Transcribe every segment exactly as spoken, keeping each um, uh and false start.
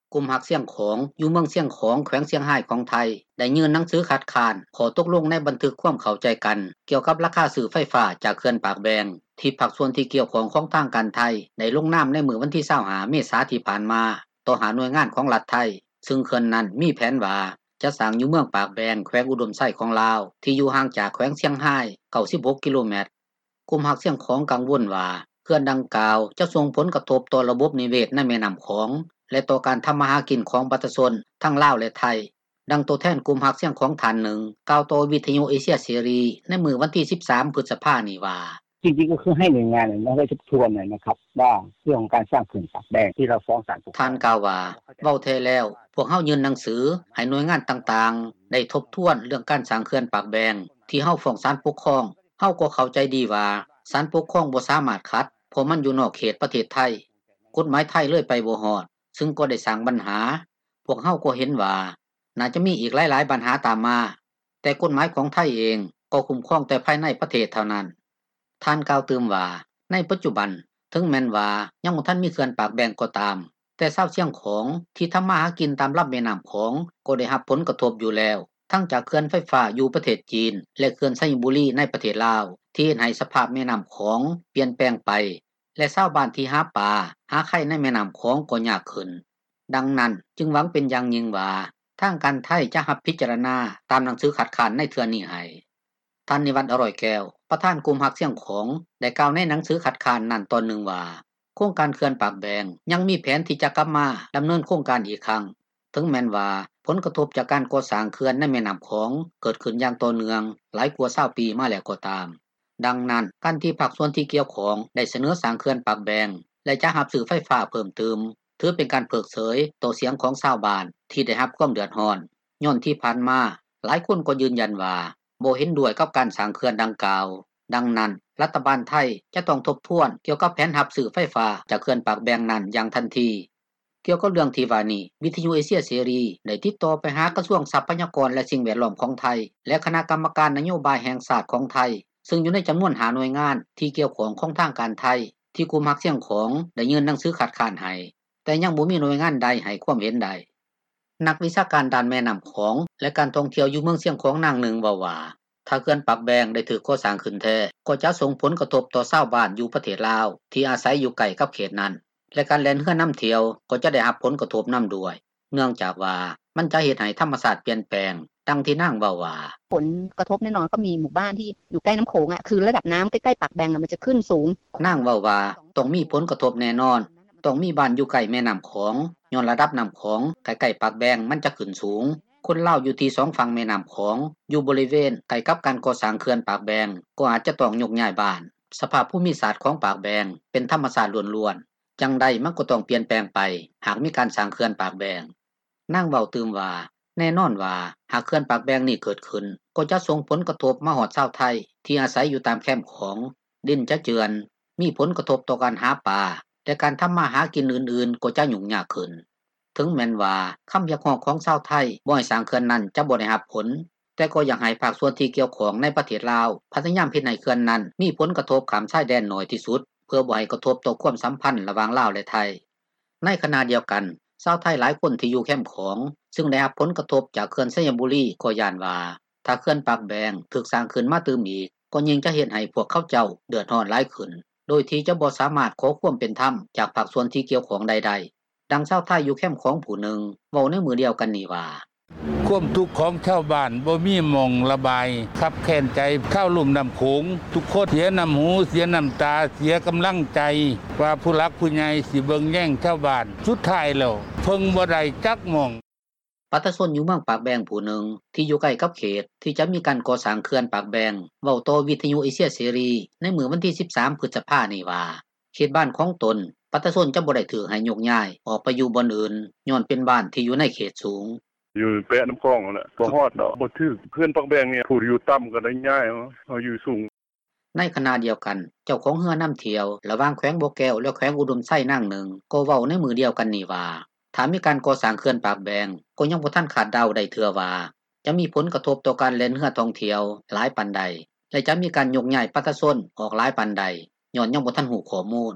กลุ่มฮักเสียงของอยู่เมืองเสียงของแขวงเสียงไฮ้ของไทยได้ยื่นหนังสือคัดค้านขอตกลงในบันทึกความเข้าใจกันเกี่ยวกับราคาซื้อไฟฟ้าจากเขื่อนปากแบงที่ภาคส่วนที่เกี่ยวข้องของทางการไทยได้ลงนามในมื้อวันที่ยี่สิบห้าเมษายนที่ผ่านมาต่อหาหน่วยงานของรัฐไทยซึ่งเขื่อนนั้นมีแผนว่าจะสร้างอยู่เมืองปากแบงแขวงอุดมไส้ของลาวที่อยู่ห่างจากแขวงเสียงไฮ้เก้าสิบหกกิโลเมตรกลุ่มฮักเสียงของกังวลว่าเขื่อนดังกล่าวจะส่งผลกระทบต่อระบบนิเวศในแม่น้ำของและต่อการทำมาหากินของประชาชนทั้งลาวและไทยดังตัวแทนกลุ่มฮักเสียงของท่านหนึ่งกล่าวต่อวิทยุเอเชียเสรีในมื้อวันที่สิบสามพฤษภาคมนี้ว่าจริงๆก็คือให้หน่วยงานนั้นได้ทบทวนน่ะนะครับว่าเรื่องของการสร้างเขื่อนปากแบงที่เราฟ้องศาลปกครองท่านกล่าวว่าเว้าแท้แล้วพวกเฮายื่นหนังสือให้หน่วยงานต่างๆได้ทบทวนเรื่องการสร้างเขื่อนปากแบงที่เฮาฟ้องศาลปกครองเฮาก็เข้าใจดีว่าศาลปกครองบ่สามารถขัดเพราะมันอยู่นอกเขตประเทศไทยกฎหมายไทยเลยไปบ่ฮอดซึ่งก็ได้สร้างปัญหาพวกเฮาก็เห็นว่าน่าจะมีอีกหลายๆปัญหาตามมาแต่กฎหมายของไทยเองก็คุ้มครองแต่ภายในประเทศเท่านั้นท่านกล่าวเติมว่าในปัจจุบันถึงแม้นว่ายังบ่ทันมีเขื่อนปากแบงก็ตามแต่ชาวเชียงของที่ทำมาหากินตามลำแม่น้ำของก็ได้รับผลกระทบอยู่แล้วทั้งจากเขื่อนไฟฟ้าอยู่ประเทศจีนและเขื่อนไซบุรีในประเทศลาวที่เฮ็ดให้สภาพแม่น้ำของเปลี่ยนแปลงไปและชาวบ้านที่หาปลาหาไข่ในแม่น้ำของก็ยากขึ้นดังนั้นจึงหวังเป็นอย่างยิ่งว่าทางการไทยจะรับพิจารณาตามหนังสือคัดค้านในเทื่อนี้ให้ท่านนิวัฒน์อร่อยแก้วประธานกลุ่มฮักเสียงของได้กล่าวในหนังสือคัดค้านนั้นตอนหนึ่งว่าโครงการเขื่อนปากแบงยังมีแผนที่จะกลับมาดำเนินโครงการอีกครั้งถึงแม้นว่าผลกระทบจากการก่อสร้างเขื่อนในแม่น้ำของเกิดขึ้นอย่างต่อเนื่องหลายกว่ายี่สิบปีมาแล้วก็ตามดังนั้นการที่ภาคส่วนที่เกี่ยวข้องได้เสนอสร้างเขื่อนปากแบงและจะรับซื้อไฟฟ้าเพิ่มเติมถือเป็นการเพิกเฉยต่อเสียงของชาวบ้านที่ได้รับความเดือดร้อนย้อนที่ผ่านมาหลายคนก็ยืนยันว่าบ่เห็นด้วยกับการสร้างเขื่อนดังกล่าวดังนั้นรัฐบาลไทยจะต้องทบทวนเกี่ยวกับแผนรับซื้อไฟฟ้าจากเขื่อนปากแบงนั้นอย่างทันทีเกี่ยวกับเรื่องที่ว่านี้วิทยุเอเชียเสรีได้ติดต่อไปหากระทรวงทรัพยากรและสิ่งแวดล้อมของไทยและคณะกรรมการนโยบายแห่งชาติของไทยซึ่งอยู่ในจำนวนหาหน่วยงานที่เกี่ยวข้องของทางการไทยที่กลุ่มฮักเสียงของได้ยื่นหนังสือคัดค้านให้แต่ยังบ่มีหน่วยงานใดให้ความเห็นใดนักวิชาการด้านแม่น้ำของและการท่องเที่ยวอยู่เมืองเสียงของนางหนึ่งเว้าว่าถ้าเขื่อนปากแบงได้ถูกก่อสร้างขึ้นแท้ก็จะส่งผลกระทบต่อชาวบ้านอยู่ประเทศลาวที่อาศัยอยู่ใกล้กับเขตนั้นและการแล่นเรือนําเที่ยวก็จะได้รับผลกระทบนําด้วยเนื่องจากว่ามันจะเฮ็ดให้ธรรมชาติเปลี่ยนแปลงดังที่นางเว้าว่าผลกระทบแน่นอนก็มีหมู่บ้านที่อยู่ใกล้น้ําโขงอ่ะคือระดับน้ําใกล้ๆปากแบงน่ะมันจะขึ้นสูงนางเว้าว่าต้องมีผลกระทบแน่นอนต้องมีบ้านอยู่ใกล้แม่น้ําของย้อนระดับน้ําของใกล้ๆปากแบงมันจะขึ้นสูงคนลาวอยู่ที่สองฝั่งแม่น้ําของอยู่บริเวณใกล้กับการก่อสร้างเขื่อนปากแบงก็อาจจะต้องยกย้ายบ้านสภาพภูมิศาสตร์ของปากแบงเป็นธรรมชาติล้วนๆจังใดมันก็ต้องเปลี่ยนแปลงไปหากมีการสร้างเขื่อนปากแบงนางเว้าตื่มว่าแน่นอนว่าหากเขื่อนปากแบงนี้เกิดขึ้นก็จะส่งผลกระทบมาฮอดชาวไทยที่อาศัยอยู่ตามแคมป์ของดินจะเจือนมีผลกระทบต่อการหาปลาและการทำมาหากินอื่นๆก็จะยุ่งยากขึ้นถึงแม้นว่าคำเรียกร้องของชาวไทยบ่ให้สร้างเขื่อนนั้นจะบ่ได้รับผลแต่ก็อยากให้ภาคส่วนที่เกี่ยวข้องในประเทศลาวพยายามเฮ็ดให้เขื่อนนั้นมีผลกระทบข้ามชายแดนน้อยที่สุดเพื่อบ่ให้กระทบต่อความสัมพันธ์ระหว่างลาวและไทยในขณะเดียวกันชาวไทยหลายคนที่อยู่แคมป์ของซึ่งได้รับผลกระทบจากเขื่อนไซบุรีก็ย้านว่าถ้าเขื่อนปากแบงถูกสร้างขึ้นมาตื่มอีกก็ยิ่งจะเฮ็ดให้พวกเขาเจ้าเดือดร้อนหลายขึ้นโดยที่จะบ่สามารถขอความเป็นธรรมจากภาคส่วนที่เกี่ยวข้องใดๆดังชาวไทยอยู่แคมป์ของผู้หนึ่งเว้าในมือเดียวกันนี้ว่าความทุกข์ของชาวบ้านบ่มีหม่องระบายขับแค้นใจข้าวลุ่มน้ําโขงทุกคนเสียน้ำหูเสียน้ำตาเสียกำลังใจว่าผู้หลักผู้ใหญ่สิเบิ่งแย่งชาวบ้านสุดท้ายแล้วเพิ่งบ่ได้จักหม่องประชาชนอยู่เมืองปากแบงผู้หนึ่งที่อยู่ใกล้กับเขตที่จะมีการก่อสร้างเขื่อนปากแบงเว้าต่อวิทยุเอเชียเสรีในมื้อวันที่สิบสามพฤษภาคมนี้ว่าเขตบ้านของตนประชาชนจะบ่ได้ถูกให้ยกย้ายออกไปอยู่บ่อนอื่นย้อนเป็นบ้านที่อยู่ในเขตสูงอยู่แปะน้ําคลองนั่นแหละบ่ฮอดดอกบ่ถึกเขื่อนปากแบงนี่ผู้อยู่ต่ําก็ได้ย้ายเฮาอยู่สูงในขณะเดียวกันเจ้าของเรือน้ําเที่ยวระหว่างแขวงบ่อแก้วและแขวงอุดมไส้นางหนึ่งก็เว้าในมือเดียวกันนี้ว่าถ้ามีการก่อสร้างเขื่อนปากแบงก็ยังบ่ทันคาดเดาได้เทื่อว่าจะมีผลกระทบต่อการแล่นเรือท่องเที่ยวหลายปานใดและจะมีการยกย้ายประชาชนออกหลายปานใดย้อนยังบ่ทันรู้ข้อมูล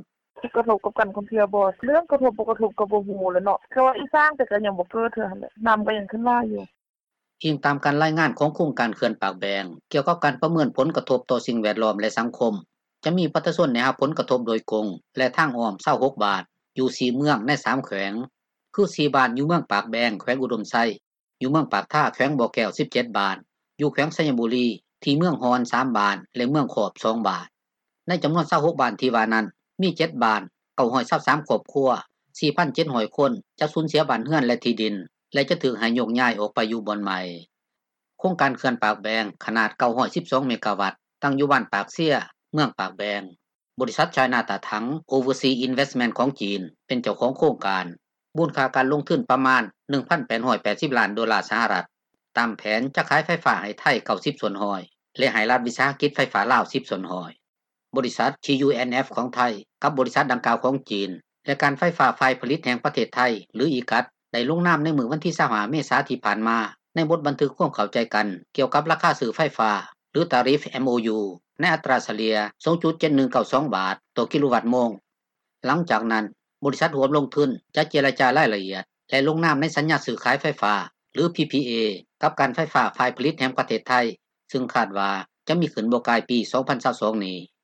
กระทบกับกันคนเทื่อบ่เรื่องกระทบบ่กระทบก็บ่ฮู้แหล้วเนาะคือว่าอีสร้างแต่ก็ยังบ่เกิดเทื่อหั่นแหละน้ำก็ยังขึ้นมาอยู่อิงตามการรายงานของโครงการเขื่อนปากแบงเกี่ยวกับการประเมินผลกระทบต่อสิ่งแวดล้อมและสังคมจะมีประชาชนได้รับผลกระทบโดยตรงและทางอ้อมยี่สิบหกบาทอยู่สี่เมืองในสามแขวงคือสี่บาทอยู่เมืองปากแบงแขวงอุดมไซอยู่เมืองปากท่าแขวงบ่อแก้วสิบเจ็ดบาทอยู่แขวงสัญบุรีที่เมืองฮอนสามบาทและเมืองขอบสองบาทในจำนวนยี่สิบหกบาทที่ว่านั้นมีเจ็ดบาทเก้าร้อยยี่สิบสามครอบครัว สี่พันเจ็ดร้อย คนจะสูญเสียบ้านเรือนและที่ดินและจะถูกให้ยกย้ายออกไปอยู่บ่อนใหม่โครงการเขื่อนปากแบงขนาดเก้าร้อยสิบสองเมกะวัตต์ตั้งอยู่บ้านปากเสียเมืองปากแบงบริษัท China ตาถัง Overseas Investment ของจีนเป็นเจ้าของโครงการมูลค่าการลงทุนประมาณ หนึ่งพันแปดร้อยแปดสิบ ล้านดอลลาร์สหรัฐตามแผนจะขายไฟฟ้าให้ไทยเก้าสิบส่วนห้อยและให้รัฐวิสาหกิจไฟฟ้าลาวสิบส่วนห้อยบริษัท ที ยู เอ็น เอฟ ของไทยกับบริษัทดังกล่าวของจีนและการไฟฟ้าฝ่ายผลิตแห่งประเทศไทยหรืออีกัดได้ลงนามในมื้อวันที่ยี่สิบห้าเมษายนที่ผ่านมาในบทบันทึกความเข้าใจกันเกี่ยวกับราคาซื้อไฟฟ้าหรือ Tariff เอ็ม โอ ยู ในอัตราเฉลี่ย สองจุดเจ็ดหนึ่งเก้าสอง บาทต่อกิโลวัตต์โมงหลังจากนั้นบริษัทร่วมลงทุนจะเจรจารายละเอียดและลงนามในสัญญาซื้อขายไฟฟ้าหรือ พี พี เอ กับการไฟฟ้าฝ่ายผลิตแห่งประเทศไทยซึ่งคาดว่าจะมีขึ้นบ่ไกลปีสองพันยี่สิบสองนี้